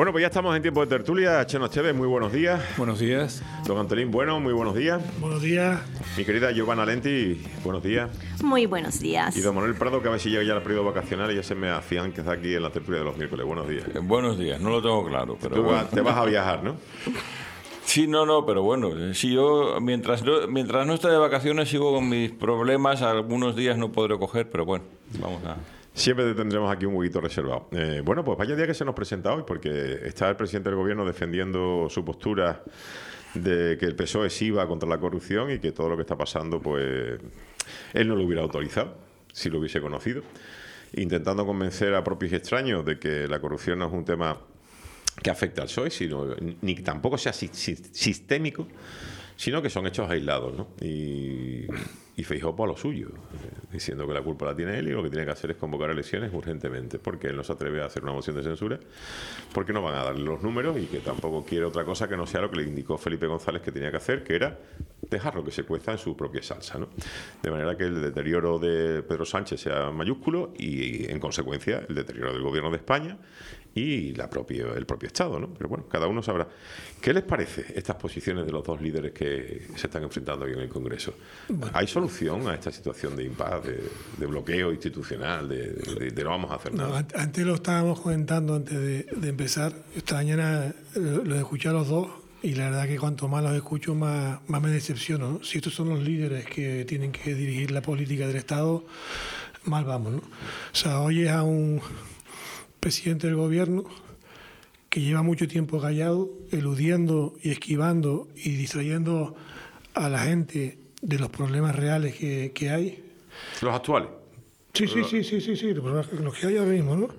Bueno, pues ya estamos en tiempo de tertulia. Cheno Esteves, muy buenos días. Buenos días. Don Antolín, bueno, muy buenos días. Buenos días. Mi querida Giovanna Lenti, buenos días. Muy buenos días. Y don Manuel Prado, que a ver si llega ya el periodo vacacional y ya se me hacían que está aquí en la tertulia de los miércoles. Buenos días. Buenos días, no lo tengo claro, pero Tú bueno. te vas a viajar, ¿no? Sí, no, pero bueno, si yo mientras no esté de vacaciones sigo con mis problemas, algunos días no podré coger, pero bueno, vamos a... Siempre tendremos aquí un huequito reservado. Bueno, pues vaya día que se nos presenta hoy, porque está el presidente del gobierno defendiendo su postura de que el PSOE sí va contra la corrupción y que todo lo que está pasando, pues él no lo hubiera autorizado si lo hubiese conocido, intentando convencer a propios y extraños de que la corrupción no es un tema que afecta al PSOE, ni tampoco sea sistémico, sino que son hechos aislados, ¿no? Y Feijóo pues a lo suyo, diciendo que la culpa la tiene él y lo que tiene que hacer es convocar elecciones urgentemente, porque él no se atreve a hacer una moción de censura, porque no van a darle los números y que tampoco quiere otra cosa que no sea lo que le indicó Felipe González que tenía que hacer, que era dejarlo que se cueza en su propia salsa, ¿no? De manera que el deterioro de Pedro Sánchez sea mayúsculo y, en consecuencia, el deterioro del gobierno de España y el propio Estado, ¿no? Pero bueno, cada uno sabrá. ¿Qué les parece estas posiciones de los dos líderes que se están enfrentando hoy en el Congreso? Bueno, ¿hay solución a esta situación de impasse, de bloqueo institucional, de no vamos a hacer nada? No, antes lo estábamos comentando antes de empezar. Esta mañana los escuché a los dos y la verdad que cuanto más los escucho, más me decepciono, ¿no? Si estos son los líderes que tienen que dirigir la política del Estado, mal vamos, ¿no? O sea, oyes a un presidente del gobierno que lleva mucho tiempo callado, eludiendo y esquivando y distrayendo a la gente de los problemas reales que hay. ¿Los actuales? Sí, los que hay ahora mismo, ¿no?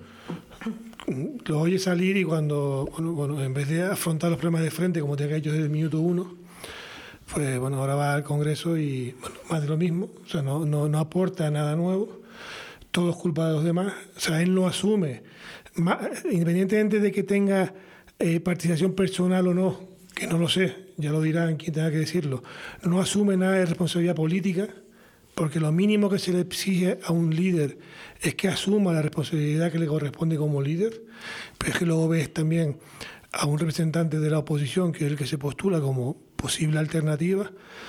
Lo oye salir y cuando, bueno, en vez de afrontar los problemas de frente, como te ha hecho desde el minuto uno, pues bueno, ahora va al Congreso y bueno, más de lo mismo, o sea, no aporta nada nuevo, todo es culpa de los demás, o sea, él no asume, independientemente de que tenga participación personal o no, que no lo sé, ya lo dirán quien tenga que decirlo, no asume nada de responsabilidad política, porque lo mínimo que se le exige a un líder es que asuma la responsabilidad que le corresponde como líder, pero es que luego ves también a un representante de la oposición, que es el que se postula como posible alternativa,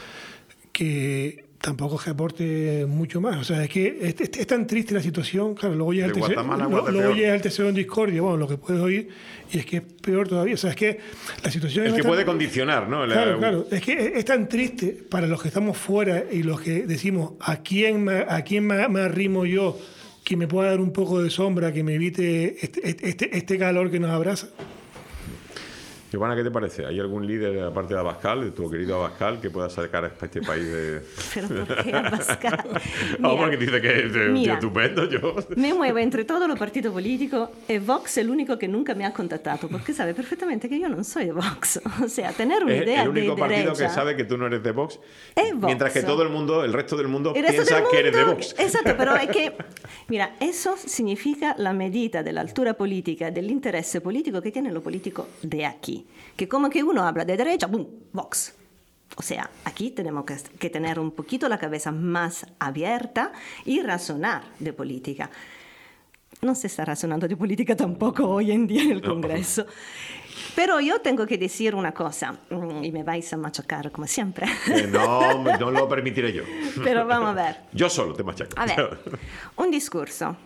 que tampoco es que aporte mucho más. O sea, es que es tan triste la situación, claro, luego llega el tercero en discordia, bueno, lo que puedes oír, y es que es peor todavía. O sea, es que la situación... El que puede condicionar, ¿no? Claro, es que es tan triste para los que estamos fuera y los que decimos, ¿a quién me arrimo yo que me pueda dar un poco de sombra, que me evite este calor que nos abraza? Giovanna, ¿qué te parece? ¿Hay algún líder, aparte de Abascal, de tu querido Abascal, que pueda sacar a este país de...? ¿Pero por qué Abascal? No, porque dice que es un tío estupendo, yo... Me muevo entre todos los partidos políticos y Vox es el único que nunca me ha contactado, porque sabe perfectamente que yo no soy de Vox. O sea, tener una idea de derecha... Es el único partido que sabe que tú no eres de Vox, mientras que todo el resto del mundo piensa que eres de Vox. Exacto, pero es que... Mira, eso significa la medida de la altura política, del interés político que tiene lo político de aquí. Que como que uno habla de derecha, ¡boom!, Vox. O sea, aquí tenemos que tener un poquito la cabeza más abierta y razonar de política. No se está razonando de política tampoco hoy en día en el Congreso. Pero yo tengo que decir una cosa, y me vais a machacar como siempre. No lo permitiré yo. Pero vamos a ver. Yo solo te machaco. A ver, un discorso.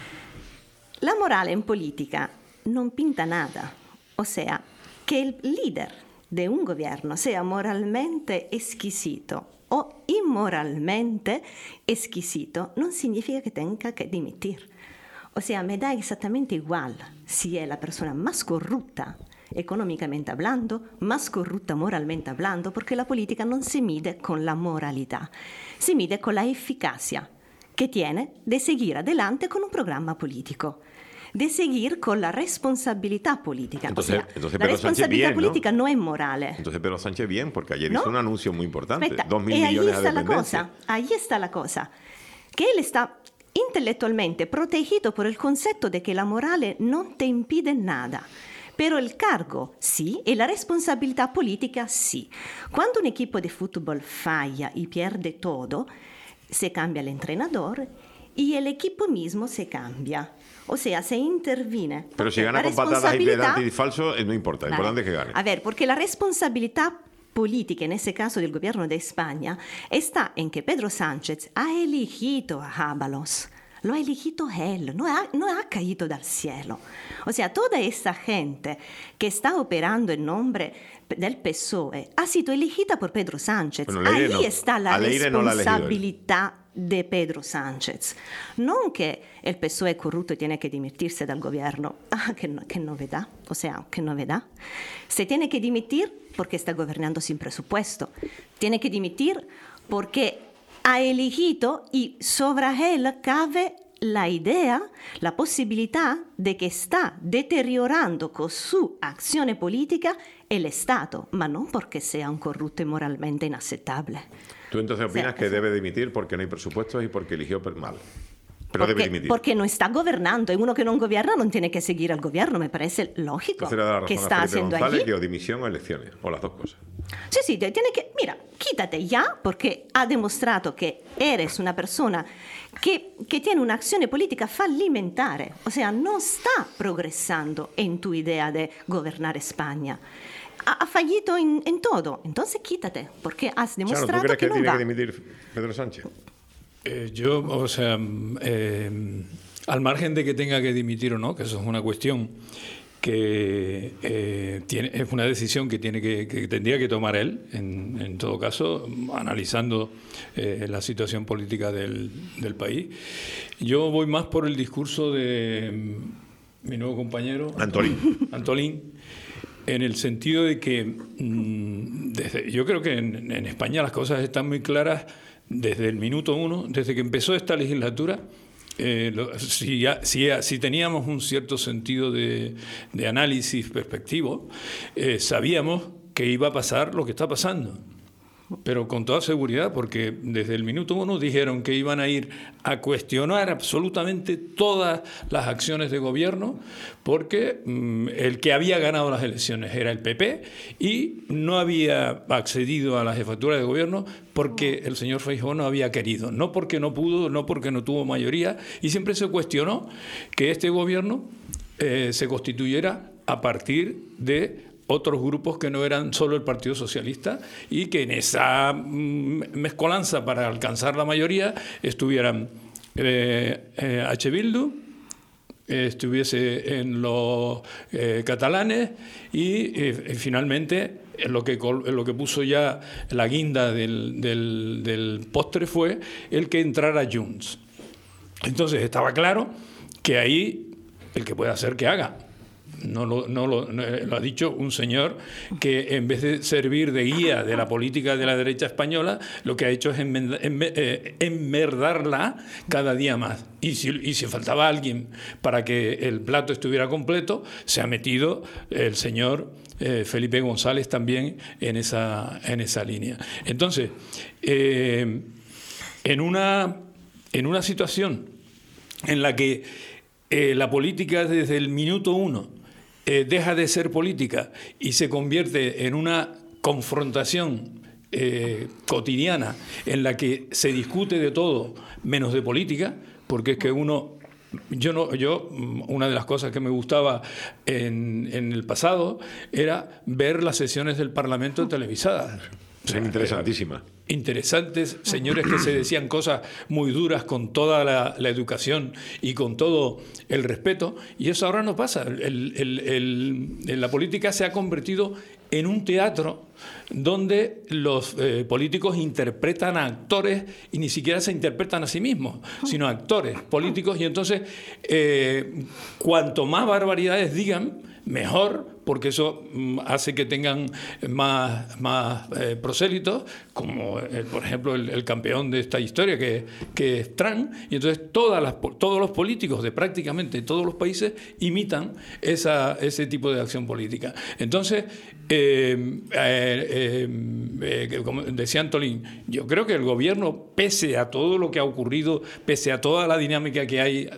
La moral en política non pinta nada. O sea, que el líder de un gobierno sea moralmente exquisito o inmoralmente exquisito non significa que tenga que dimitir. O sea, me da exactamente igual si es la persona más corrupta económicamente hablando, más corrupta moralmente hablando, porque la política non si mide con la moralità, si mide con la eficacia que tiene de seguir adelante con un programa político, de seguir con la responsabilidad política. Entonces la responsabilidad política no es morale. Entonces Pedro Sánchez bien, porque ayer hizo un anuncio muy importante, Aspetta, 2.000 millones a dependencia. Ahí está la cosa, que él está intelectualmente protegido por el concepto de que la morale no te impide nada. Pero el cargo sí y la responsabilidad política sí. Cuando un equipo de fútbol falla y pierde todo, se cambia el entrenador y el equipo mismo se cambia. O sea, se interviene. Pero si gana con patadas y pedantes y falso, no importa, lo importante es que gane. A ver, porque la responsabilidad política, en ese caso del gobierno de España, está en que Pedro Sánchez ha elegido a Ábalos. Lo ha elegido él, no ha caído del cielo. O sea, toda esa gente que está operando en nombre del PSOE ha sido elegida por Pedro Sánchez. Bueno, ahí está la responsabilidad de Pedro Sánchez. No que el PSOE es corrupto y tiene que dimitirse del gobierno. Ah, qué novedad. O sea, qué novedad. Se tiene que dimitir porque está gobernando sin presupuesto. Tiene que dimitir porque ha elegido y sobre él cabe la idea, la posibilidad de que está deteriorando con su acción política el Estado, ma no porque sea un corrupto y moralmente inaceptable. ¿Tú entonces opinas que debe dimitir porque no hay presupuestos y porque eligió mal? Pero debe dimitir. Porque no está gobernando, y uno que no gobierna no tiene que seguir al gobierno, me parece lógico. Que está haciendo allí. O dimisión o elecciones, o las dos cosas. Sí, tiene que, mira, quítate ya, porque ha demostrado que eres una persona que tiene una acción política fallimentare, o sea, no está progresando en tu idea de gobernar España. Ha fallado en todo, entonces quítate, porque has demostrado ¿tú crees que no tiene va. que dimitir Pedro Sánchez? Yo, o sea, al margen de que tenga que dimitir o no, que eso es una cuestión que es una decisión que tendría que tomar él, en todo caso, analizando la situación política del país. Yo voy más por el discurso de mi nuevo compañero, Antolín, en el sentido de que yo creo que en España las cosas están muy claras desde el minuto uno, desde que empezó esta legislatura. Si teníamos un cierto sentido de análisis perspectivo, sabíamos que iba a pasar lo que está pasando. Pero con toda seguridad, porque desde el minuto uno dijeron que iban a ir a cuestionar absolutamente todas las acciones de gobierno, porque el que había ganado las elecciones era el PP y no había accedido a la jefatura de gobierno porque el señor Feijóo no había querido, no porque no pudo, no porque no tuvo mayoría, y siempre se cuestionó que este gobierno se constituyera a partir de otros grupos que no eran solo el Partido Socialista, y que en esa mezcolanza para alcanzar la mayoría estuvieran H. Bildu, estuviese en los catalanes y finalmente lo que puso ya la guinda del postre fue el que entrara Junts. Entonces estaba claro que ahí el que puede hacer que haga. No lo ha dicho un señor que en vez de servir de guía de la política de la derecha española, lo que ha hecho es enmerdarla cada día más. Y si faltaba alguien para que el plato estuviera completo, se ha metido el señor Felipe González también en esa línea. Entonces, en una situación en la que la política desde el minuto uno deja de ser política y se convierte en una confrontación cotidiana en la que se discute de todo menos de política, porque es que una de las cosas que me gustaba en el pasado era ver las sesiones del Parlamento televisadas. Son interesantísimas. Interesantes señores que se decían cosas muy duras con toda la educación y con todo el respeto, y eso ahora no pasa. La política se ha convertido en un teatro donde los políticos interpretan a actores y ni siquiera se interpretan a sí mismos, sino a actores políticos, y entonces cuanto más barbaridades digan, mejor, porque eso hace que tengan más prosélitos, como por ejemplo el campeón de esta historia, que es Trump, y entonces todos los políticos de prácticamente todos los países imitan ese tipo de acción política. Entonces, como decía Antolín, yo creo que el gobierno, pese a todo lo que ha ocurrido, pese a toda la dinámica que hay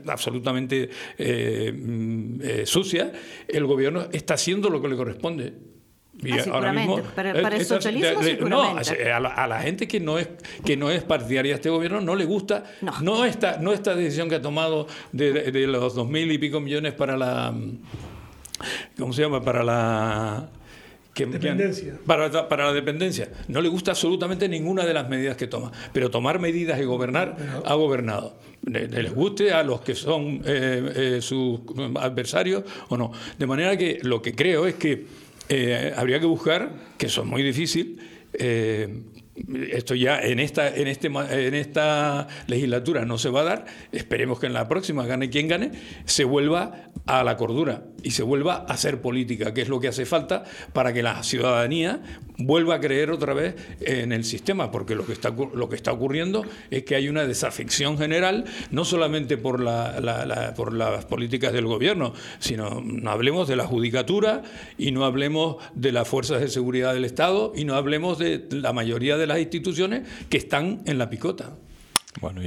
absolutamente sucia, el gobierno está haciendo lo que le corresponde. Y ahora seguramente, mismo, para el socialismo seguramente. No, a la gente que no es partidaria de este gobierno no le gusta no esta decisión que ha tomado de los 2.000 y pico millones para la, ¿cómo se llama? Para la dependencia. Para la dependencia. No le gusta absolutamente ninguna de las medidas que toma. Pero tomar medidas y gobernar, ha gobernado. Les guste a los que son sus adversarios o no. De manera que lo que creo es que habría que buscar, que eso es muy difícil, esto ya en esta legislatura no se va a dar, esperemos que en la próxima, gane quien gane, se vuelva a la cordura y se vuelva a hacer política, que es lo que hace falta para que la ciudadanía vuelva a creer otra vez en el sistema, porque lo que está ocurriendo es que hay una desafección general, no solamente por las políticas del gobierno, sino no hablemos de la judicatura y no hablemos de las fuerzas de seguridad del Estado y no hablemos de la mayoría de las instituciones que están en la picota. Bueno,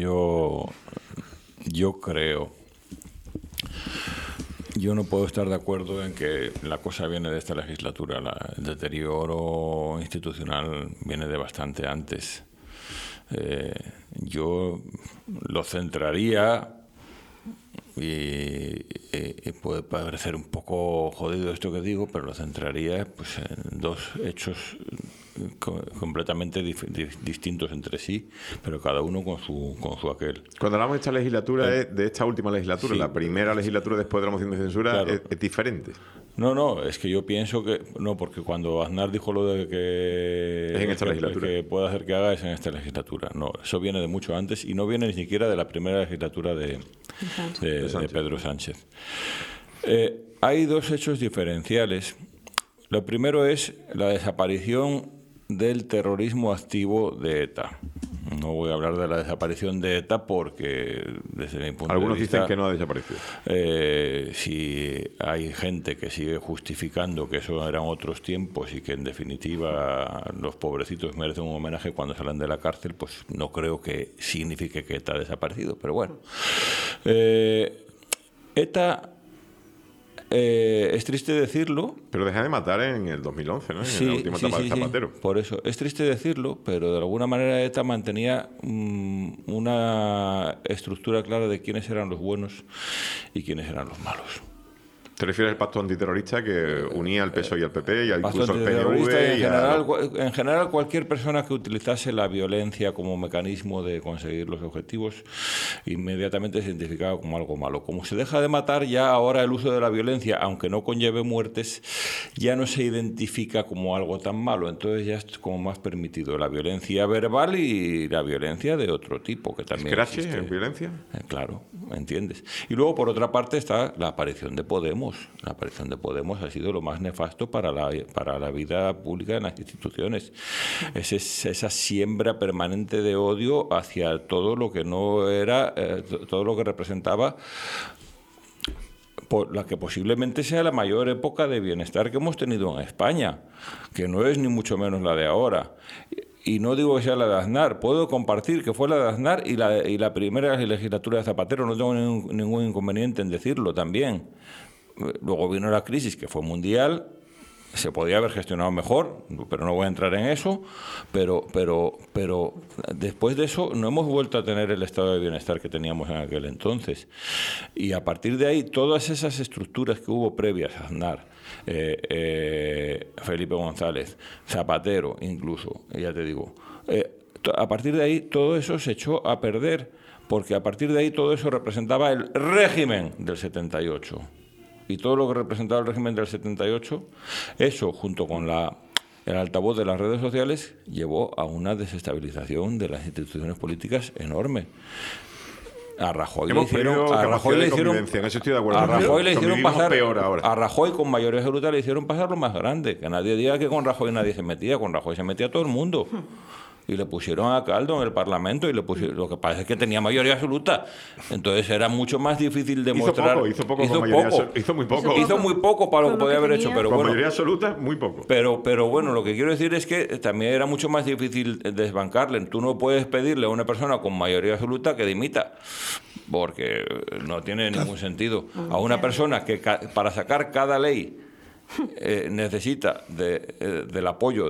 yo creo, yo no puedo estar de acuerdo en que la cosa viene de esta legislatura. El deterioro institucional viene de bastante antes. Yo lo centraría, y puede parecer un poco jodido esto que digo, pero lo centraría pues en dos hechos completamente distintos entre sí, pero cada uno con su aquel. Cuando hablamos de esta legislatura, de esta última legislatura, sí, la primera legislatura después de la moción de censura, claro, es diferente. No, es que yo pienso que no, porque cuando Aznar dijo lo de que es en esta legislatura, que puede hacer que haga es en esta legislatura. No, eso viene de mucho antes y no viene ni siquiera de la primera legislatura de Pedro Sánchez. Hay dos hechos diferenciales. Lo primero es la desaparición del terrorismo activo de ETA. No voy a hablar de la desaparición de ETA porque, desde mi punto algunos de vista... dicen que no ha desaparecido. Si hay gente que sigue justificando que eso eran otros tiempos y que, en definitiva, los pobrecitos merecen un homenaje cuando salen de la cárcel, pues no creo que signifique que ETA ha desaparecido. Pero bueno, ETA... es triste decirlo. Pero deja de matar en el 2011, ¿no? En la última etapa de Zapatero. Sí. Por eso, es triste decirlo, pero de alguna manera ETA mantenía una estructura clara de quiénes eran los buenos y quiénes eran los malos. ¿Te refieres al pacto antiterrorista que unía al PSOE y al PP y incluso al PNV? En general, cualquier persona que utilizase la violencia como mecanismo de conseguir los objetivos inmediatamente se identificaba como algo malo. Como se deja de matar, ya ahora el uso de la violencia, aunque no conlleve muertes, ya no se identifica como algo tan malo. Entonces ya es como más permitido la violencia verbal y la violencia de otro tipo, que también existe. ¿En violencia? Claro, ¿entiendes? Y luego, por otra parte, está la aparición de Podemos. La aparición de Podemos ha sido lo más nefasto para la vida pública en las instituciones. Es esa siembra permanente de odio hacia todo lo que no era, todo lo que representaba por la que posiblemente sea la mayor época de bienestar que hemos tenido en España, que no es ni mucho menos la de ahora. Y no digo que sea la de Aznar, puedo compartir que fue la de Aznar y la primera legislatura de Zapatero, no tengo ningún inconveniente en decirlo también. Luego vino la crisis, que fue mundial, se podía haber gestionado mejor, pero no voy a entrar en eso, pero después de eso no hemos vuelto a tener el estado de bienestar que teníamos en aquel entonces. Y a partir de ahí, todas esas estructuras que hubo previas a Aznar, Felipe González, Zapatero incluso, ya te digo, a partir de ahí todo eso se echó a perder, porque a partir de ahí todo eso representaba el régimen del 78. Y todo lo que representaba el régimen del 78, eso junto con el altavoz de las redes sociales, llevó a una desestabilización de las instituciones políticas enorme. A Rajoy le hicieron pasar, a Rajoy con mayoría absoluta le hicieron pasar lo más grande, que nadie diga que con Rajoy nadie se metía, con Rajoy se metía todo el mundo. Y le pusieron a caldo en el Parlamento y lo que pasa es que tenía mayoría absoluta. Entonces era mucho más difícil demostrar. Hizo muy poco para lo que podía haber hecho, pero con bueno, mayoría absoluta, muy poco. Pero bueno, lo que quiero decir es que también era mucho más difícil desbancarle. Tú no puedes pedirle a una persona con mayoría absoluta que dimita, porque no tiene ningún sentido. A una persona que para sacar cada ley necesita del apoyo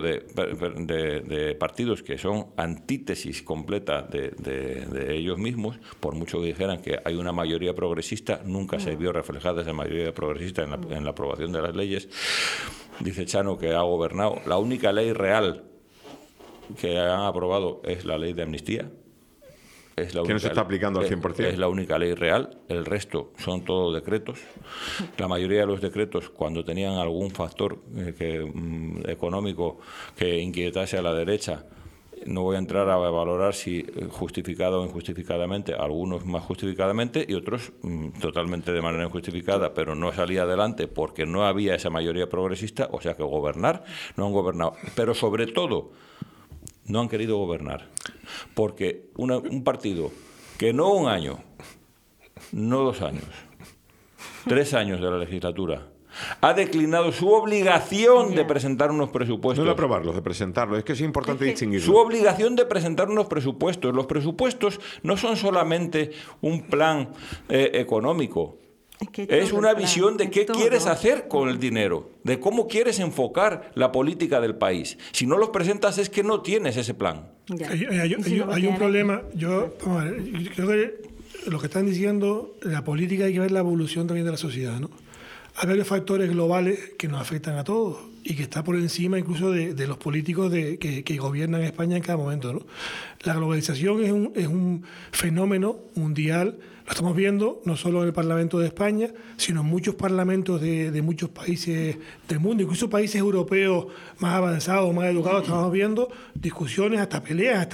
de partidos que son antítesis completa de ellos mismos, por mucho que dijeran que hay una mayoría progresista, nunca se vio reflejada esa mayoría progresista en la aprobación de las leyes. Dice Chano que ha gobernado. La única ley real que han aprobado es la ley de amnistía. Es la que no se está aplicando al 100%. Es la única ley real, el resto son todos decretos. La mayoría de los decretos, cuando tenían algún factor económico que inquietase a la derecha, no voy a entrar a valorar si justificado o injustificadamente, algunos más justificadamente y otros totalmente de manera injustificada, pero no salía adelante porque no había esa mayoría progresista, o sea que gobernar, no han gobernado. Pero sobre todo, no han querido gobernar, porque un partido que no un año, no 2 años, 3 años de la legislatura, ha declinado su obligación de presentar unos presupuestos. No de aprobarlos, de presentarlos. Es que es importante distinguirlo. Su obligación de presentar unos presupuestos. Los presupuestos no son solamente un plan económico. Es una visión de qué quieres hacer con el dinero, de cómo quieres enfocar la política del país. Si no los presentas es que no tienes ese plan. Hay un problema. Yo creo que lo que están diciendo, la política hay que ver la evolución también de la sociedad, ¿no? Hay varios factores globales que nos afectan a todos y que está por encima incluso de los políticos que gobiernan España en cada momento, ¿no? La globalización es un fenómeno mundial. Lo estamos viendo no solo en el Parlamento de España, sino en muchos parlamentos de muchos países del mundo, incluso países europeos más avanzados, más educados. Estamos viendo discusiones, hasta peleas,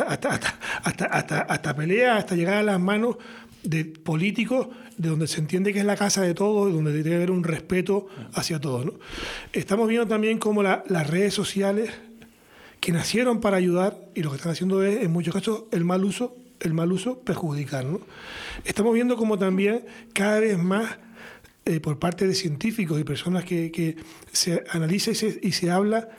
hasta peleas, hasta llegar a las manos de políticos de donde se entiende que es la casa de todos, donde debe haber un respeto hacia todos, ¿no? Estamos viendo también cómo las redes sociales, que nacieron para ayudar, y lo que están haciendo es, en muchos casos, el mal uso perjudicar, ¿no? Estamos viendo como también cada vez más por parte de científicos y personas que se analiza y se habla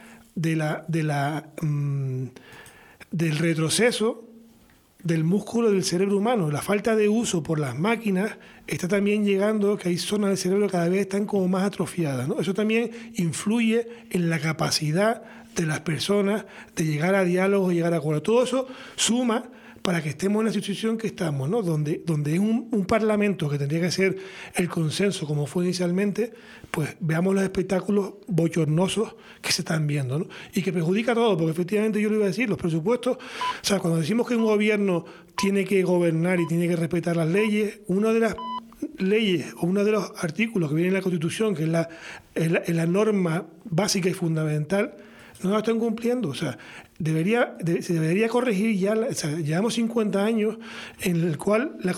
del retroceso del músculo del cerebro humano. La falta de uso por las máquinas está también llegando, que hay zonas del cerebro que cada vez están como más atrofiadas, ¿no? Eso también influye en la capacidad de las personas de llegar a diálogos, llegar a acuerdos. Todo eso suma para que estemos en la situación que estamos, ¿no? Donde es un parlamento que tendría que ser el consenso como fue inicialmente, pues veamos los espectáculos bochornosos que se están viendo, ¿no? Y que perjudica a todo, porque efectivamente yo lo iba a decir, los presupuestos, o sea, cuando decimos que un gobierno tiene que gobernar y tiene que respetar las leyes, una de las leyes o uno de los artículos que viene en la Constitución, que es la norma básica y fundamental, no la están cumpliendo. O sea, se debería corregir ya. O sea, llevamos 50 años en el cual la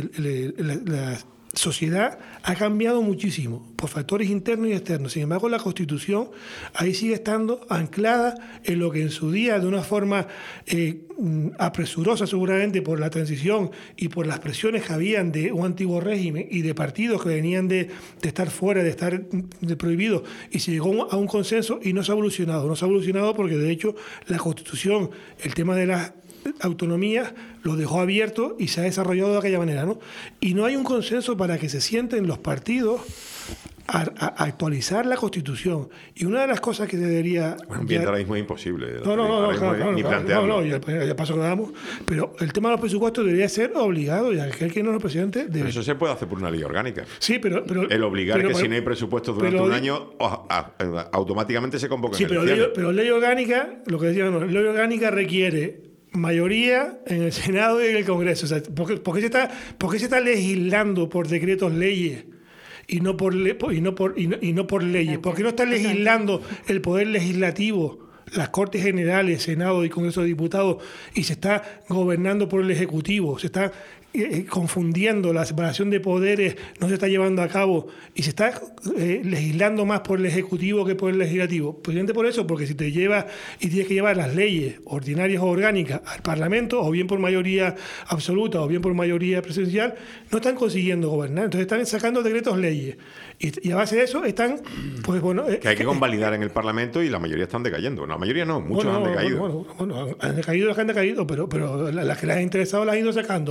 sociedad ha cambiado muchísimo por factores internos y externos. Sin embargo, la Constitución ahí sigue estando anclada en lo que en su día, de una forma apresurosa seguramente por la transición y por las presiones que habían de un antiguo régimen y de partidos que venían de estar fuera, de estar prohibidos, y se llegó a un consenso y no se ha evolucionado. No se ha evolucionado porque, de hecho, la Constitución, el tema de las autonomías, lo dejó abierto y se ha desarrollado de aquella manera, ¿no? Y no hay un consenso para que se sienten los partidos a actualizar la Constitución. Y una de las cosas que se debería... Bueno, bien, ahora mismo es imposible. Ni plantearlo. Ya paso que damos. Pero el tema de los presupuestos debería ser obligado, y aquel que no es el presidente... Pero eso se puede hacer por una ley orgánica. Sí, pero el obligar que si no hay presupuestos durante un año, automáticamente se convoca en elecciones. Pero ley orgánica, lo que decían, ley orgánica requiere mayoría en el Senado y en el Congreso. O sea, ¿por qué se está legislando por decretos leyes y no por leyes? ¿Por qué no está legislando el Poder Legislativo, las Cortes Generales, Senado y Congreso de Diputados, y se está gobernando por el Ejecutivo? Se está confundiendo, la separación de poderes no se está llevando a cabo y se está legislando más por el Ejecutivo que por el Legislativo. Precisamente por eso, porque si te llevas y tienes que llevar las leyes ordinarias o orgánicas al Parlamento, o bien por mayoría absoluta o bien por mayoría presidencial, no están consiguiendo gobernar. Entonces están sacando decretos leyes. Y a base de eso están, pues bueno... que hay que convalidar en el Parlamento y la mayoría están decayendo. La mayoría no, muchos han decaído. Han decaído los que han decaído, pero las que les han interesado las han ido sacando, porque después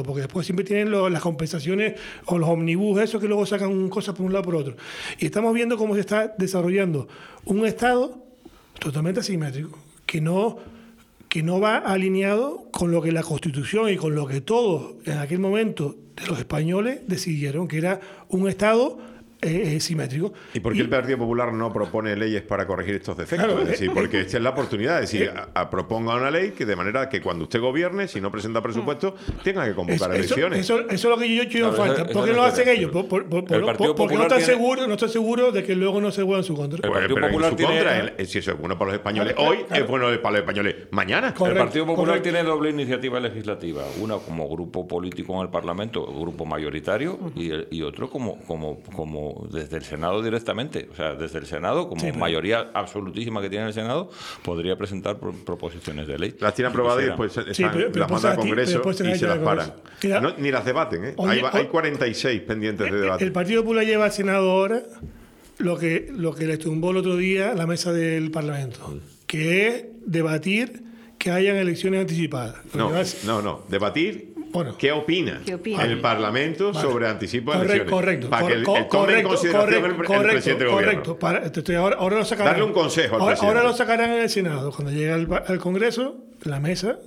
siempre tienen las compensaciones o los omnibus, esos que luego sacan cosas por un lado por otro. Y estamos viendo cómo se está desarrollando un Estado totalmente asimétrico, que no va alineado con lo que la Constitución y con lo que todos en aquel momento de los españoles decidieron, que era un Estado simétrico. ¿Y por qué el Partido Popular no propone leyes para corregir estos defectos? Claro, es decir, porque esta es la oportunidad. Es decir, proponga una ley que de manera que cuando usted gobierne, si no presenta presupuestos, tenga que convocar elecciones. Eso es lo que yo echo en falta. ¿Por qué no lo hacen ellos? Porque no están seguros de que luego no se vuelvan en su contra. Pero en su contra, si eso es bueno para los españoles hoy, es bueno para los españoles mañana. El Partido Popular tiene doble iniciativa legislativa. Una como grupo político en el Parlamento, grupo mayoritario, y otro como desde el Senado directamente. O sea, desde el Senado, como mayoría absolutísima que tiene el Senado, podría presentar proposiciones de ley. Las tiene aprobadas y después las manda al Congreso y se las paran. Ni las debaten, ¿eh? Hay 46 pendientes de debate. El Partido Popular lleva al Senado ahora lo que le tumbó el otro día la mesa del Parlamento, que es debatir que hayan elecciones anticipadas. No. Debatir. Bueno, ¿Qué opina el Parlamento sobre anticipo de elecciones? Correcto. Para que el tome en consideración el presidente del gobierno. Ahora lo sacarán. Darle un consejo al presidente. Ahora lo sacarán en el Senado. Cuando llegue al Congreso, la mesa,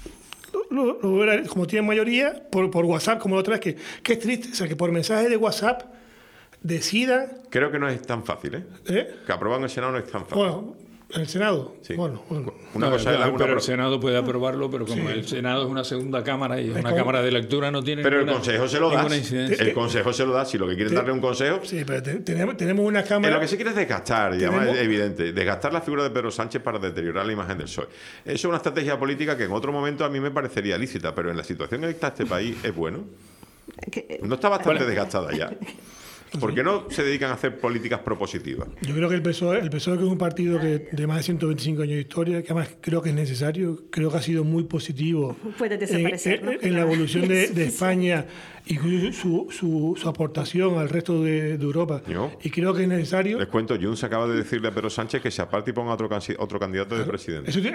como tienen mayoría, por WhatsApp, como la otra vez, que es triste. O sea, que por mensaje de WhatsApp decidan. Creo que no es tan fácil, ¿eh? Que aprobar en el Senado no es tan fácil. Bueno, en el Senado. Sí. Bueno. Pero el Senado puede aprobarlo, pero como el Senado es una segunda cámara y es una cámara de lectura, no tiene pero el Consejo se lo da. El Consejo se lo da. Si lo que quieren darle un consejo. Sí, pero tenemos una cámara. Lo que se quiere es desgastar, y además es evidente, desgastar la figura de Pedro Sánchez para deteriorar la imagen del PSOE. Eso es una estrategia política que en otro momento a mí me parecería lícita, pero en la situación en que está este país es bueno. No está bastante desgastada ya. ¿Por qué no se dedican a hacer políticas propositivas? Yo creo que el PSOE que es un partido de más de 125 años de historia, que además creo que es necesario, creo que ha sido muy positivo en la evolución de España y su aportación al resto de Europa. Y creo que es necesario. Les cuento, Junts acaba de decirle a Pedro Sánchez que se aparte y ponga otro candidato de presidente. Eso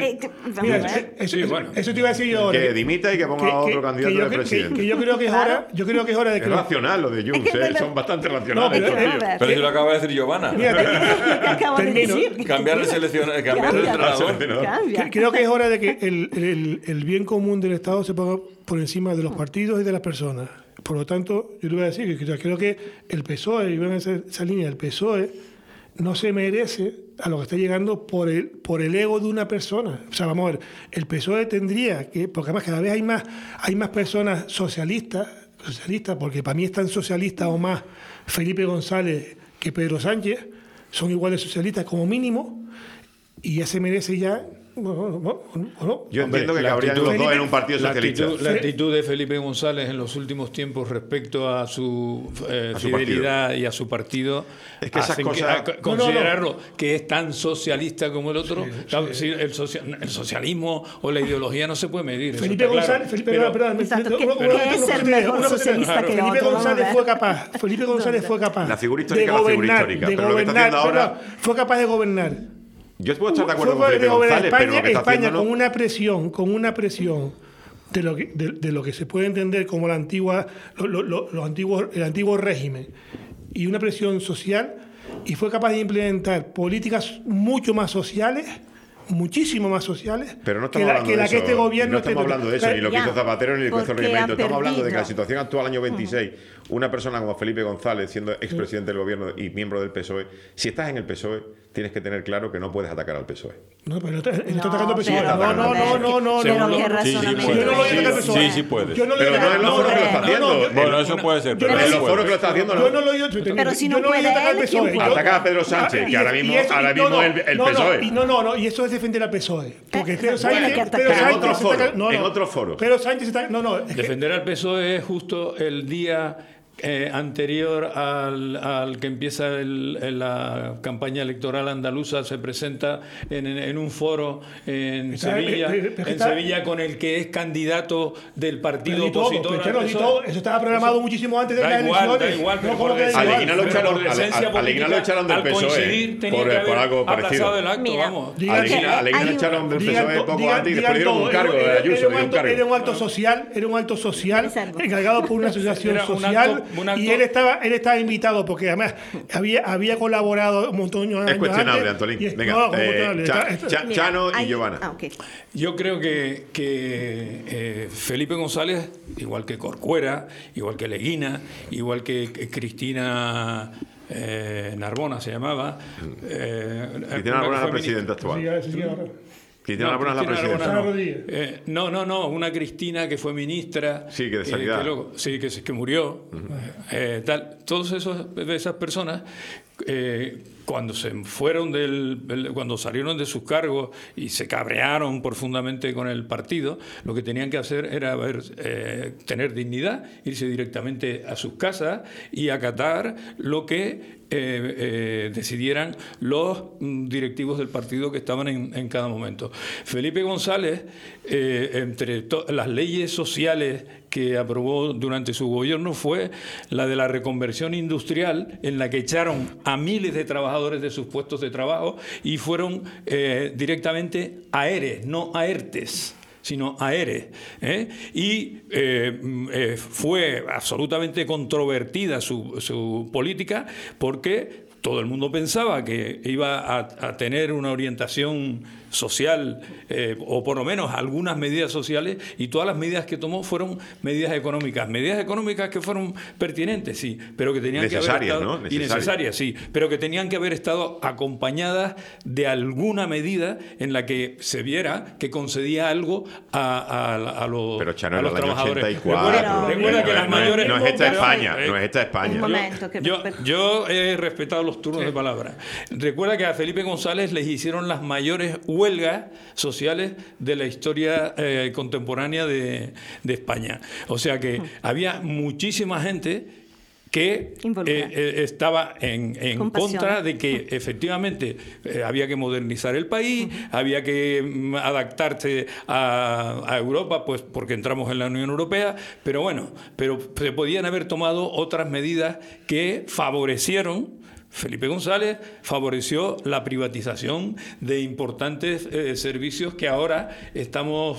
te iba a decir yo ahora. Que dimita y que ponga otro candidato de presidente. Que yo creo que es hora de que... Es racional lo de Junts, son bastante racionales. Pero si lo acaba de decir Giovanna. Cambiar el seleccionador, cambiar el entrenador. Creo que es hora de que el bien común del Estado se ponga por encima de los partidos y de las personas. Por lo tanto, yo te voy a decir que creo que el PSOE, y en esa línea, el PSOE no se merece a lo que está llegando por el ego de una persona. O sea, vamos a ver, el PSOE tendría que, porque además cada vez hay más personas socialistas, porque para mí es tan socialista o más Felipe González que Pedro Sánchez, son iguales socialistas como mínimo, y ya se merece ya... Bueno, yo entiendo que cabrían los dos en un partido socialista. La actitud de Felipe González en los últimos tiempos respecto a su fidelidad y a su partido es que esas cosas considerarlo que es tan socialista como el otro. El socialismo o la ideología no se puede medir. Felipe González, Felipe González fue capaz. La figura histórica, pero lo que está haciendo ahora fue capaz de gobernar. Yo puedo estar de acuerdo con Felipe González, pero lo que está España haciendo... con una presión de lo que se puede entender como el antiguo régimen y una presión social, y fue capaz de implementar políticas mucho más sociales, muchísimo más sociales, pero no estamos hablando de eso. Que este gobierno no estamos hablando de eso, ni lo que hizo Zapatero ni lo que hizo Reglamento. Estamos hablando de que la situación actual, año 26, una persona como Felipe González, siendo expresidente del gobierno y miembro del PSOE, si estás en el PSOE, tienes que tener claro que no puedes atacar al PSOE. No, pero él está atacando al PSOE. No. Sí puedes. Pero no en los foros que lo está haciendo. Bueno, eso puede ser. Pero en los foros que lo está haciendo, no. Yo no lo he dicho. Pero si no puede atacar al PSOE. Ataca a Pedro Sánchez, que ahora mismo el PSOE. No, y eso es defender al PSOE. Porque Pedro Sánchez en otro foro. Pedro Sánchez está... Defender al PSOE es justo el día anterior al que empieza la campaña electoral andaluza, se presenta en un foro en Sevilla con el que es candidato del partido opositor. Eso estaba programado muchísimo antes de las elecciones. Da igual, pero a Leguina lo echaron del PSOE por algo parecido. El acto, mira, vamos. A Leguina lo echaron del PSOE poco antes y después dieron un cargo de Ayuso. Era un acto social encargado por una asociación social. Y él estaba invitado porque además había colaborado un montón de años. Es cuestionable, Antolín. Venga, Chano y Giovanna. Okay. Yo creo que Felipe González, igual que Corcuera, igual que Leguina, igual que Cristina Narbona se llamaba. Cristina Narbona es la presidenta actual. Cristina Narbona es la presidenta. No, una Cristina que fue ministra. Sí, que de sanidad. Que murió. Todas esas personas, cuando cuando salieron de sus cargos y se cabrearon profundamente con el partido, lo que tenían que hacer era tener dignidad, irse directamente a sus casas y acatar lo que decidieran los directivos del partido que estaban en cada momento. Felipe González, entre las leyes sociales que aprobó durante su gobierno, fue la de la reconversión industrial, en la que echaron a miles de trabajadores de sus puestos de trabajo y fueron directamente a ERE, no a ERTES, sino a ERE. Y fue absolutamente controvertida su política, porque todo el mundo pensaba que iba a tener una orientación social, o por lo menos algunas medidas sociales, y todas las medidas que tomó fueron medidas económicas que fueron pertinentes, sí, pero que tenían que haber estado necesarias, sí, pero que tenían que haber estado acompañadas de alguna medida en la que se viera que concedía algo a los trabajadores. 84, recuerda que las mayores... No es esta España. Un momento, yo he respetado los turnos de palabra. Recuerda que a Felipe González les hicieron las mayores huelgas sociales de la historia contemporánea de España. O sea que había muchísima gente que estaba en contra de que efectivamente había que modernizar el país, había que adaptarse a Europa, pues porque entramos en la Unión Europea, pero se podían haber tomado otras medidas que favorecieron. Felipe González favoreció la privatización de importantes servicios que ahora estamos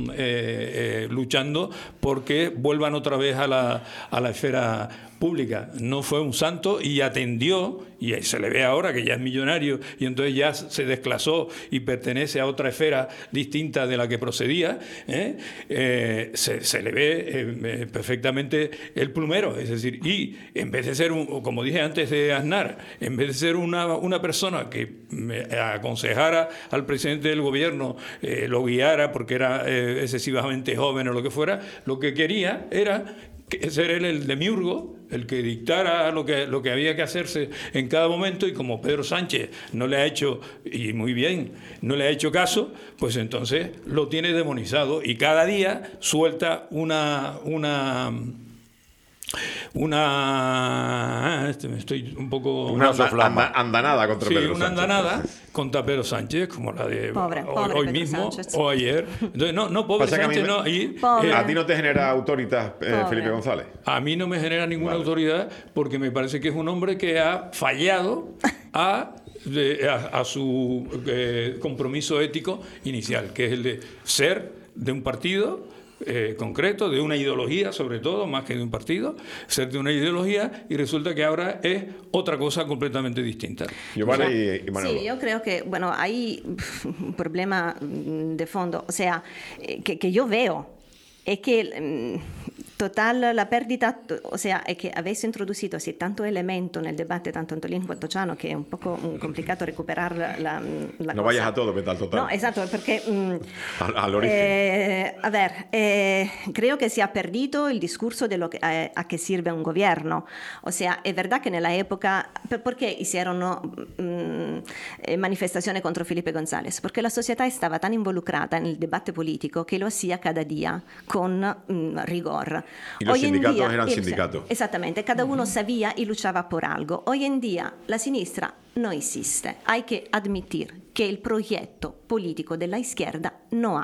luchando porque vuelvan otra vez a la esfera pública. No fue un santo y atendió, y se le ve ahora que ya es millonario y entonces ya se desclasó y pertenece a otra esfera distinta de la que procedía. Se le ve perfectamente el plumero, es decir, y en vez de ser, como dije antes de Aznar, en vez de ser una persona que aconsejara al presidente del gobierno, lo guiara porque era excesivamente joven o lo que fuera, lo que quería era ser él el demiurgo, el que dictara lo que había que hacerse en cada momento, y como Pedro Sánchez no le ha hecho, y muy bien, no le ha hecho caso, pues entonces lo tiene demonizado y cada día suelta una andanada contra Pedro Sánchez. Una andanada contra Pedro Sánchez, como la de hoy mismo Sánchez, o ayer. Entonces, no, pobre Sánchez, no. ¿A ti no te genera autoridad Felipe González? A mí no me genera ninguna autoridad, porque me parece que es un hombre que ha fallado a su compromiso ético inicial, que es el de ser de un partido concreto, de una ideología sobre todo, más que de un partido, ser de una ideología, y resulta que ahora es otra cosa completamente distinta. Giovanna y Manuel. Sí, yo creo que, hay un problema de fondo, o sea, que yo veo, es que total la pérdida, o sea, es que habéis introducido así tanto elemento nel debate, tanto Antolín quanto Chano, che è un poco complicato recuperar la no cosa. Vayas a todo, vete al total. No, esatto, perché al origen. A ver, creo que se ha perdido el discurso de lo que, a qué sirve un gobierno. O sea, es verdad que nella época, ¿por qué hicieron manifestaciones contro Felipe González? Porque la società estaba tan involucrata nel debate politico che lo hacía cada día con rigor. Y los Hoy en sindicatos día, eran sindicatos. Exactamente, cada uno sabía y luchaba por algo. Hoy en día la sinistra no existe. Hay que admitir que el proyecto político de la izquierda no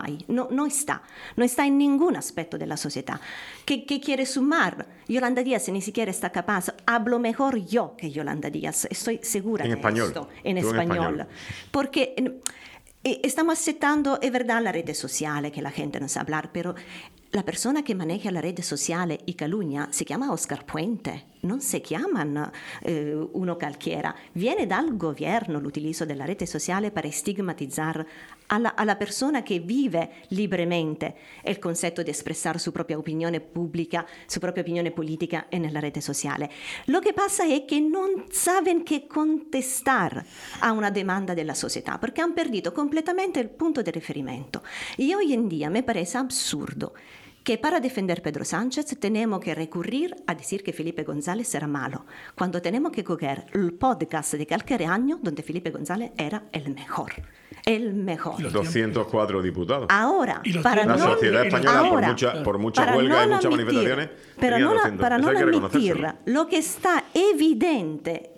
está en ningún aspecto de la sociedad. ¿Qué quiere sumar? Yolanda Díaz ni siquiera está capaz. Hablo mejor yo que Yolanda Díaz, estoy segura En de español. esto. En español. Porque estamos aceptando, es verdad, las redes sociales, que la gente no sabe hablar, pero la persona que maneja las redes sociales y calunnia se llama Oscar Puente, non si chiamano uno cualquiera. Viene dal governo l'utilizzo della rete sociale per stigmatizzare alla persona che vive libremente il concetto di espressare su propria opinione pubblica, su propria opinione politica e nella rete sociale. Lo che passa è che non saben che contestar a una demanda della società, perché hanno perduto completamente il punto di riferimento. Y hoy en día me parece absurdo que para defender Pedro Sánchez tenemos que recurrir a decir que Felipe González era malo, cuando tenemos que coger el podcast de cualquier año donde Felipe González era el mejor. El mejor. 204 diputados. Ahora, la sociedad española, por mucha huelga y muchas manifestaciones, para no admitir lo que está evidente,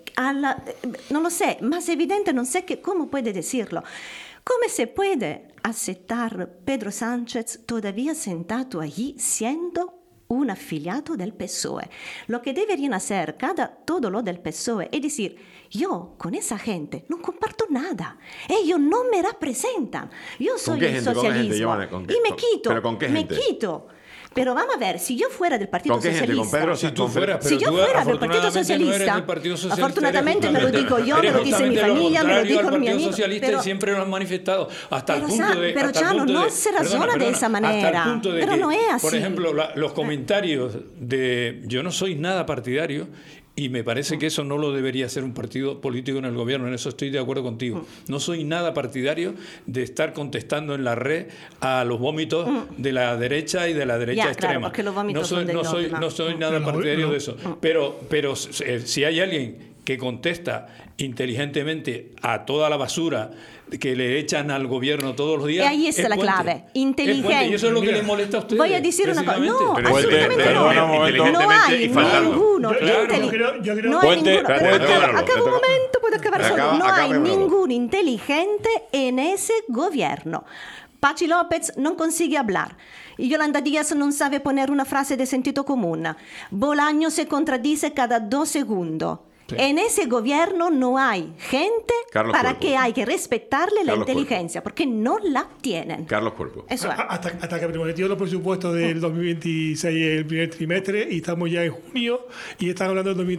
no lo sé, más evidente no sé cómo puede decirlo. ¿Cómo se puede aceptar Pedro Sánchez todavía sentado allí siendo un afiliado del PSOE? Lo que deberían hacer todo lo del PSOE es decir, yo con esa gente no comparto nada, ellos no me representan, yo soy el socialismo y me quito, ¿Pero con qué gente? Me quito. Pero vamos a ver, si yo fuera del Partido ¿Con qué Socialista... gente? ¿Con Pedro? Si tú fueras, si yo fuera del Partido Socialista, afortunadamente me lo digo yo, me lo dice mi familia, me lo dijo mi amigo. Socialista y siempre lo han manifestado hasta el punto de... Pero Chano, no se razona de esa manera. Pero no es así. Por ejemplo, los comentarios de yo no soy nada partidario. Y me parece que eso no lo debería hacer un partido político en el gobierno, en eso estoy de acuerdo contigo. No soy nada partidario de estar contestando en la red a los vómitos de la derecha y de la derecha extrema. Claro, no soy nada partidario de eso. Pero si hay alguien que contesta inteligentemente a toda la basura que le echan al gobierno todos los días. Y ahí está la clave. Inteligente. Y eso es lo que le molesta a ustedes. Voy a decir una cosa. No, pero absolutamente no. No hay ninguno. No hay ninguno. Acaba un momento, puedo acabar solo. No hay ningún inteligente en ese gobierno. Pachi López non consigue hablar. Yolanda Díaz non sabe poner una frase de sentido común. Bolaño se contradice cada 2 segundos. Sí. En ese gobierno no hay gente Carlos para Cuerpo. que hay que respetarle la Carlos inteligencia, Cuerpo. porque no la tienen. Carlos Cuerpo. Eso es. Hasta que prometió los presupuestos del 2026 el primer trimestre y estamos ya en junio y están hablando del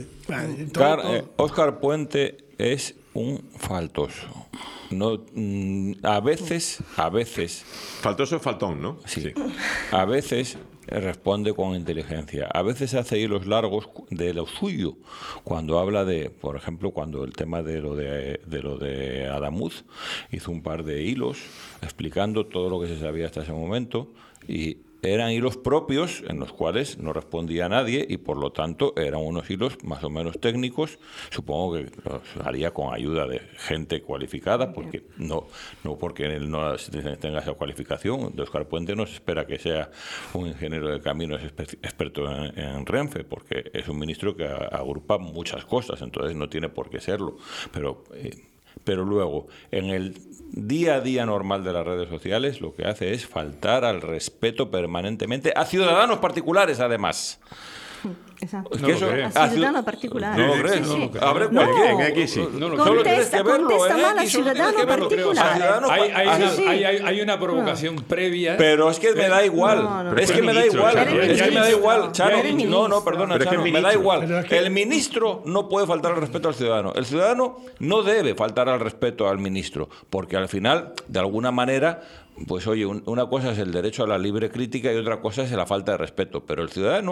2027. Óscar Puente es un faltoso. No, a veces... Faltoso es faltón, ¿no? Sí. A veces responde con inteligencia. A veces hace hilos largos de lo suyo. Cuando habla de, por ejemplo, cuando el tema de lo de Adamuz, hizo un par de hilos explicando todo lo que se sabía hasta ese momento y eran hilos propios en los cuales no respondía nadie y por lo tanto eran unos hilos más o menos técnicos. Supongo que los haría con ayuda de gente cualificada, porque no porque él no tenga esa cualificación. De Óscar Puente no se espera que sea un ingeniero de caminos experto en Renfe, porque es un ministro que agrupa muchas cosas, entonces no tiene por qué serlo. Pero luego, en el día a día normal de las redes sociales, lo que hace es faltar al respeto permanentemente a ciudadanos particulares, además. Exacto. Es que eso, a ciudadano particular. ¿No lo crees? Sí, sí. Abre No, cualquier. en X sí. Contesta mal a ciudadano particular. Hay una provocación previa. Pero es que me da igual. No. Es que me da igual. Es que me da igual, Chano. No, perdona, Pero es que Chano. Me da igual. El ministro no puede faltar al respeto al ciudadano. El ciudadano no debe faltar al respeto al ministro, porque al final, de alguna manera, pues oye, una cosa es el derecho a la libre crítica y otra cosa es la falta de respeto. Pero el ciudadano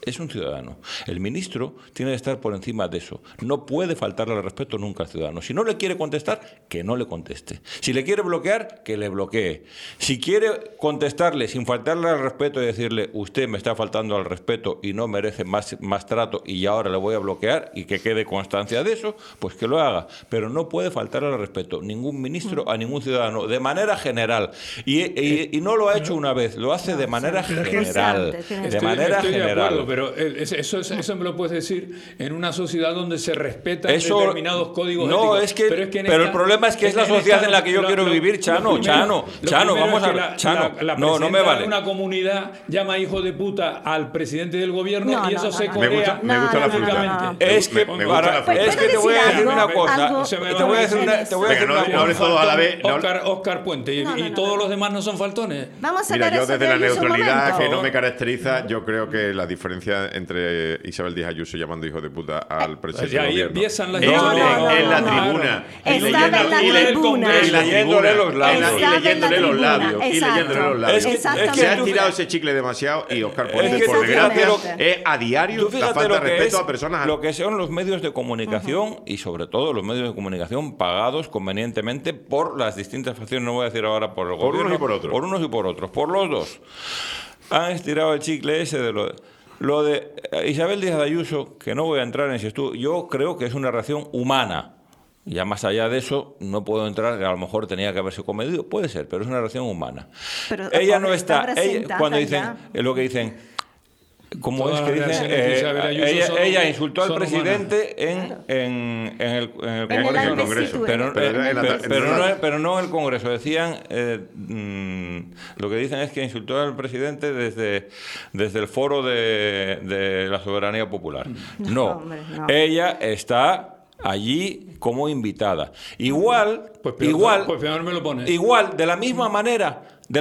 es un ciudadano. El ministro tiene que estar por encima de eso. No puede faltarle al respeto nunca al ciudadano. Si no le quiere contestar, que no le conteste. Si le quiere bloquear, que le bloquee. Si quiere contestarle sin faltarle al respeto y decirle, usted me está faltando al respeto y no merece más trato y ahora le voy a bloquear y que quede constancia de eso, pues que lo haga. Pero no puede faltarle al respeto ningún ministro a ningún ciudadano, de manera general. Y no lo ha hecho una vez, lo hace de manera general. De manera general. De acuerdo, pero eso me lo puedes decir en una sociedad donde se respetan determinados códigos éticos. Pero el problema es que es la sociedad en la que yo quiero vivir, Chano, vamos a ver. Chano, no me vale. Una comunidad llama hijo de puta al presidente del gobierno y eso se corea. Me gusta la fruta. Es que te voy a decir una cosa. Te voy a decir una cosa. No hables todos a la vez. Óscar Puente. ¿Y todos los demás no son faltones? Vamos a Mira, ver yo desde la neutralidad que no me caracteriza, caracteriza, yo creo que la diferencia entre Isabel Díaz Ayuso llamando hijo de puta al presidente del ahí gobierno empiezan las en la tribuna Estaba en la tribuna. y leyéndole los labios Estaba en la tribuna. Exacto. Se ha estirado ese chicle demasiado y Óscar Puente, Es que por desgracia, es a Tú diario la fíjate falta de lo que respeto es, a personas. lo que son los medios de comunicación y sobre todo los medios de comunicación pagados convenientemente por las distintas facciones, no voy a decir ahora por el gobierno, unos y por otros. por unos y por otros, por los dos. Han estirado el chicle ese de lo de Isabel Díaz Ayuso, que no voy a entrar en ese estudio. Yo creo que es una reacción humana. Ya más allá de eso, no puedo entrar, que a lo mejor tenía que haberse comedido, puede ser, pero es una reacción humana. Pero ella no está, presentada cuando dicen, ya. lo que dicen, ¿cómo Todas es que las dicen? reacciones de Isabel Ayuso Ella insultó al son presidente en el Congreso, pero no en el Congreso. Decían, lo que dicen es que insultó al presidente desde el foro de la soberanía popular. No, hombre, no. ella está allí como invitada. Igual, Pues peor me lo pones. igual, de la misma manera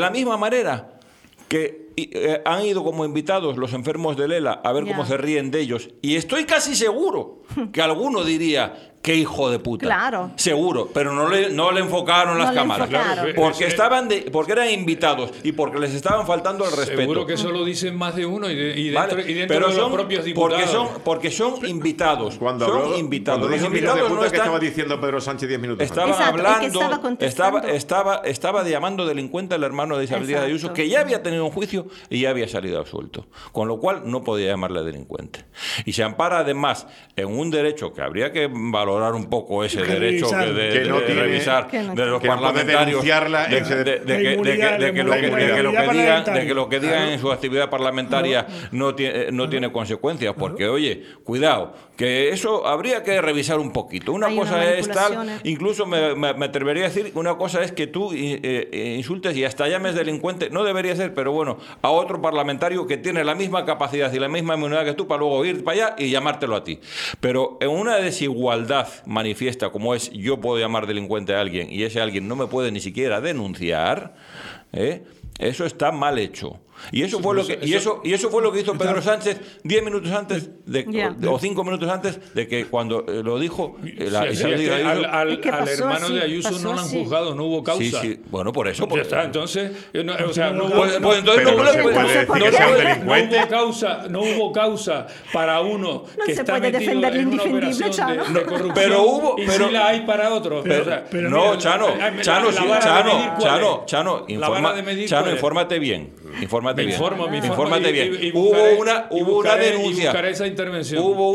que han ido como invitados los enfermos de Lela a ver cómo se ríen de ellos. Y estoy casi seguro que alguno diría, qué hijo de puta. Claro. Seguro, pero no le enfocaron las cámaras. Enfocaron. Porque eran invitados y porque les estaban faltando al respeto. Seguro que eso lo dicen más de uno y dentro pero de los propios diputados. Porque son invitados. Cuando son habló, invitados. cuando Los dijo invitados hijo de puta, no que están... estaba diciendo Pedro Sánchez 10 minutos Estaban antes. Exacto, hablando, y que estaba contestando. estaba llamando delincuente al hermano de Isabel Díaz Ayuso, que ya había tenido un juicio y ya había salido absuelto. Con lo cual no podía llamarle delincuente. Y se ampara además en un derecho que habría que valorar un poco ese derecho de revisar de los parlamentarios, de que lo que digan en su actividad parlamentaria no tiene consecuencias. Porque, oye, cuidado, que eso habría que revisar un poquito. Una cosa es tal, incluso me atrevería a decir, una cosa es que tú insultes y hasta llames delincuente, no debería ser, pero bueno, a otro parlamentario que tiene la misma capacidad y la misma inmunidad que tú para luego ir para allá y llamártelo a ti. Pero en una desigualdad manifiesta como es, yo puedo llamar delincuente a alguien y ese alguien no me puede ni siquiera denunciar, eso está mal hecho. Y eso fue lo que hizo Pedro Sánchez 10 minutos antes o 5 minutos antes de que cuando lo dijo al hermano de Ayuso no lo han juzgado, no hubo causa. Sí. Bueno, por eso. Entonces, no hubo causa para uno que está metido en una operación de corrupción. Pero hubo, y sí la hay para otros. Chano, infórmate bien. Infórmate bien. Hubo una denuncia. Esa intervención. Hubo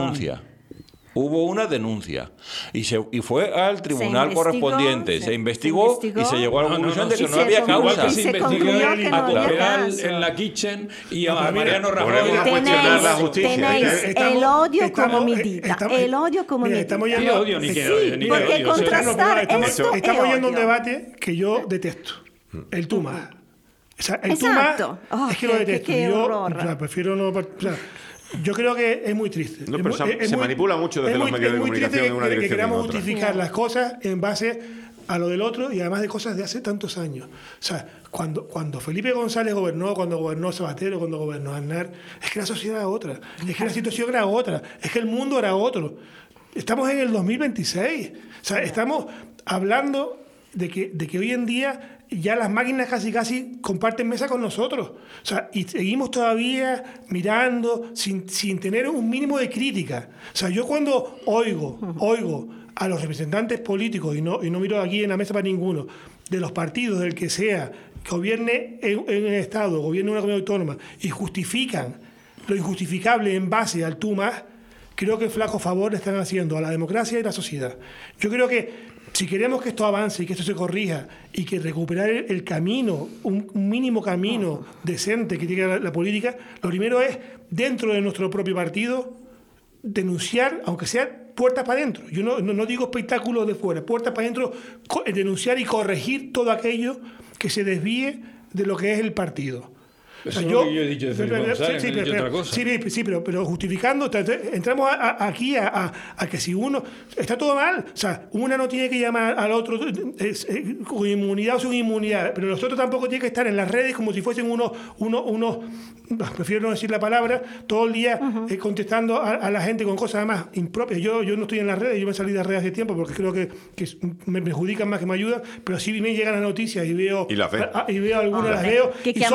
una denuncia y fue al tribunal correspondiente, se investigó y se llegó a la conclusión de que no había causa. Igual que se investigó a Cospedal en la Kitchen y a Mariano Rajoy. Tenéis el odio como medida. El odio como medida. Estamos yendo, porque contrastar esto estamos yendo a un debate que yo detesto. El tú más. O sea, el Exacto. tú más es que lo detesto. Yo prefiero no... Yo creo que es muy triste. No, pero se manipula mucho desde los medios de comunicación en una dirección. Que queramos justificar las cosas en base a lo del otro y además de cosas de hace tantos años. O sea, cuando Felipe González gobernó, cuando gobernó Zapatero, cuando gobernó Aznar, es que la sociedad era otra, es que la situación era otra, es que el mundo era otro. Estamos en el 2026. O sea, estamos hablando de que hoy en día ya las máquinas casi comparten mesa con nosotros. O sea, y seguimos todavía mirando sin tener un mínimo de crítica. O sea, yo cuando oigo a los representantes políticos, y no miro aquí en la mesa para ninguno, de los partidos, del que sea, que gobierne en el Estado, gobierne una comunidad autónoma, y justifican lo injustificable en base al tú más, creo que flaco favor le están haciendo a la democracia y a la sociedad. Yo creo que si queremos que esto avance y que esto se corrija y que recuperar el camino, un mínimo camino decente que tiene la política, lo primero es, dentro de nuestro propio partido, denunciar, aunque sea puertas para adentro. Yo no digo espectáculos de fuera, puertas para adentro, denunciar y corregir todo aquello que se desvíe de lo que es el partido. Eso es lo que yo he dicho de Felipe González, he dicho otra cosa. Sí, pero justificando, entramos aquí a que si uno... Está todo mal. O sea, una no tiene que llamar al otro con inmunidad o sin inmunidad, pero los otros tampoco tienen que estar en las redes como si fuesen unos prefiero no decir la palabra, todo el día contestando a la gente con cosas además impropias. Yo no estoy en las redes, yo me salí de las redes hace tiempo porque creo que me perjudican más que me ayudan, pero sí me llegan las noticias y veo algunas, las veo, que y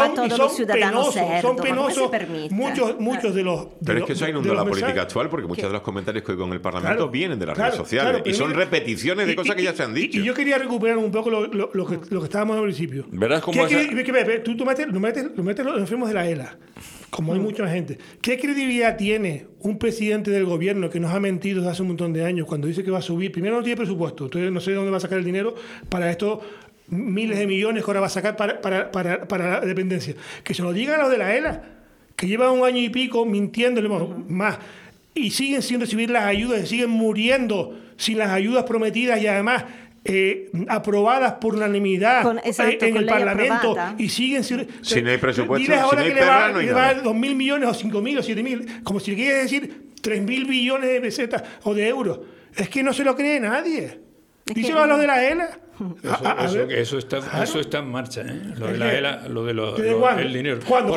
son penosos muchos de los... Pero es que eso ha inundado la política actual, porque muchos de los comentarios que hoy con el Parlamento vienen de las redes sociales y son repeticiones de cosas que ya se han dicho. Y yo quería recuperar un poco lo que estábamos al principio. Verás cómo tú metes los enfermos de la ELA, como hay mucha gente. ¿Qué credibilidad tiene un presidente del gobierno que nos ha mentido desde hace un montón de años cuando dice que va a subir? Primero, no tiene presupuesto, entonces no sé de dónde va a sacar el dinero para esto, miles de millones que ahora va a sacar para la dependencia. Que se lo digan a los de la ELA, que llevan un año y pico mintiéndole más, y siguen sin recibir las ayudas, y siguen muriendo sin las ayudas prometidas y además aprobadas por unanimidad en el Parlamento aprobada. Y siguen sin el presupuesto. Diles ahora sin que le va a dar 2.000 millones o 5.000 o 7.000, como si le quiere decir 3.000 billones de pesetas o de euros. Es que no se lo cree nadie. Díselo a los de la ELA. Eso está en marcha, ¿eh? Lo de la ELA, el dinero. ¿Cuándo?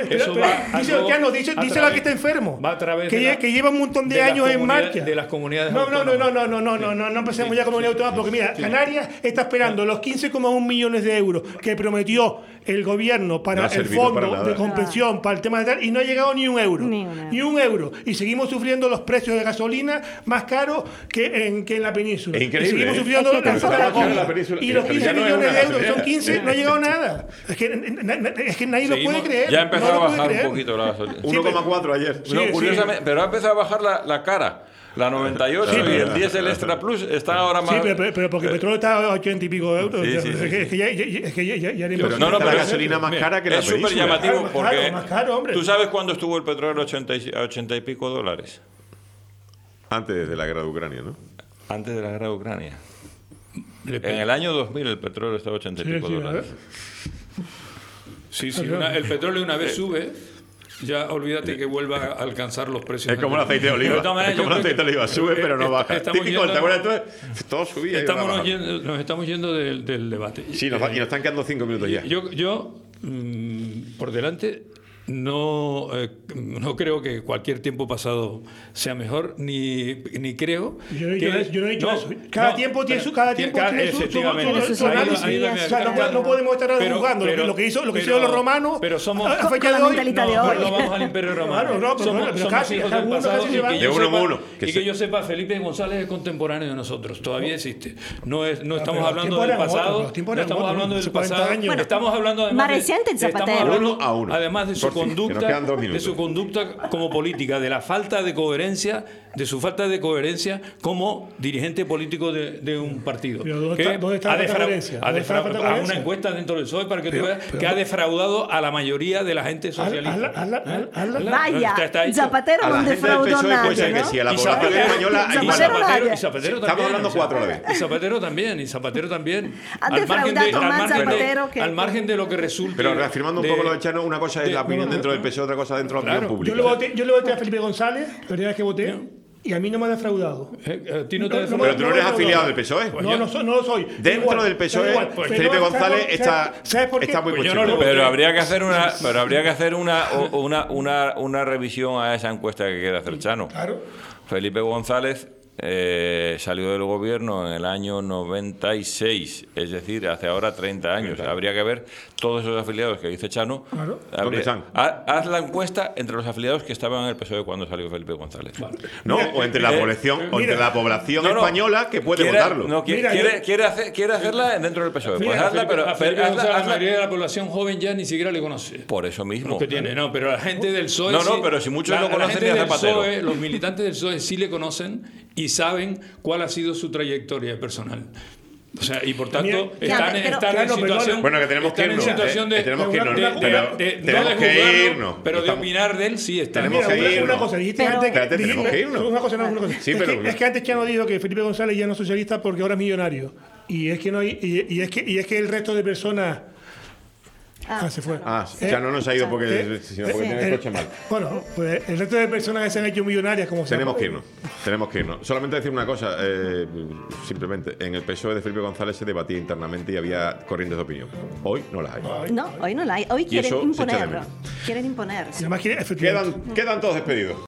Díselo a que está enfermo. Va a través que lleva un montón de años en marcha. De las comunidades autónomas. No empecemos ya con comunidad autónoma, porque mira, Canarias está esperando los 15,1 millones de euros que prometió el gobierno para el fondo de compensación, para el tema de tal, y no ha llegado ni un euro. Ni un euro. Y seguimos sufriendo los precios de gasolina más caros que en la península. Es increíble. Y seguimos sufriendo y los 15 millones de euros, son 15, no ha llegado nada. Es que nadie lo puede creer. Ya ha empezado a bajar un poquito la gasolina. 1,4 ayer. Curiosamente, pero ha empezado a bajar la cara. La 98 y el diésel Extra Plus están ahora más... Sí, pero porque el petróleo está a 80 y pico de euros. Es que ya pero no, la gasolina más cara que la península. Es súper llamativo porque... Más caro, hombre. ¿Tú sabes cuándo estuvo el petróleo a 80 y pico dólares? Antes de la guerra de Ucrania, ¿no? Antes de la guerra de Ucrania. En el año 2000 el petróleo estaba a 80 y pico dólares. Sí, el petróleo una vez sube, ya olvídate que vuelva a alcanzar los precios. Es como el aceite de oliva. Es como el aceite de oliva, sube pero no baja. Típico, ¿te acuerdas? Todo subía. Nos estamos yendo del debate. Sí, y nos están quedando 5 minutos ya. Yo por delante... No creo que cualquier tiempo pasado sea mejor, ni creo. Yo no he dicho eso. Cada tiempo tiene su análisis. No podemos estar juzgando lo que hicieron los romanos. Pero somos a fecha de hoy. No vamos al Imperio Romano. Somos hijos del pasado. Y que yo sepa, Felipe González es contemporáneo de nosotros. Todavía existe. No estamos hablando del pasado. No estamos hablando del pasado. Estamos hablando además de su conducta como política, de la falta de coherencia, de su falta de coherencia como dirigente político de un partido. ¿Dónde está la coherencia? A una encuesta dentro del PSOE para que tú veas que ha defraudado a la mayoría de la gente socialista. Vaya, Zapatero no defraudó nada. Y la población española... Y Zapatero también. Estamos hablando 4 a la vez. Y Zapatero también. Al margen de lo que resulte. Pero reafirmando un poco lo de Chano, una cosa es la opinión dentro del PSOE, otra cosa dentro de la opinión pública. Yo le voté a Felipe González, la primera vez que voté, y a mí no me ha defraudado. Pero tú no eres afiliado del PSOE. No lo soy. Dentro del PSOE, Felipe González está muy cuestionado. Pero habría que hacer una revisión a esa encuesta que quiere hacer Chano. Claro. Felipe González salió del gobierno en el año 96, es decir, hace ahora 30 años. Habría que ver todos esos afiliados que dice Chano. Claro. ¿Dónde están? Haz la encuesta entre los afiliados que estaban en el PSOE cuando salió Felipe González. No, o entre la población, o entre la población No, no. española que puede votarlo. No, quiere hacerla dentro del PSOE. Pues hazla, A Felipe González, la hazla. mayoría de la población joven ya ni siquiera le conoce. Por eso mismo. Lo que tiene, no, pero la gente del PSOE. No, sí, pero si muchos no la conocen gente ni a del Zapatero. PSOE, los militantes del PSOE sí le conocen y saben cuál ha sido su trayectoria personal. O sea, y por tanto, están en situación. Bueno, que tenemos que están en irnos. situación de. Tenemos que irnos. no Tenemos de que juzgarlo, irnos. pero de Estamos- opinar de él sí está. Tenemos que irnos. Una cosa, dijiste Pero- antes Espérate, tenemos que irnos. Una cosa. Sí, es, pero- es que antes Chano dijo que Felipe González ya no es socialista porque ahora es millonario. Y es que no hay, y es que el resto de personas. Se fue. Ya no nos ha ido porque, sino porque tiene el coche mal. Bueno, pues el resto de personas que se han hecho millonarias, como se Tenemos que irnos. Solamente decir una cosa, simplemente, en el PSOE de Felipe González se debatía internamente y había corrientes de opinión. Hoy no las hay. No, hoy no la hay. Hoy quieren eso se echa de imponerlo. menos. Quieren imponerse. Y además quiere, efectivamente. Quedan todos despedidos.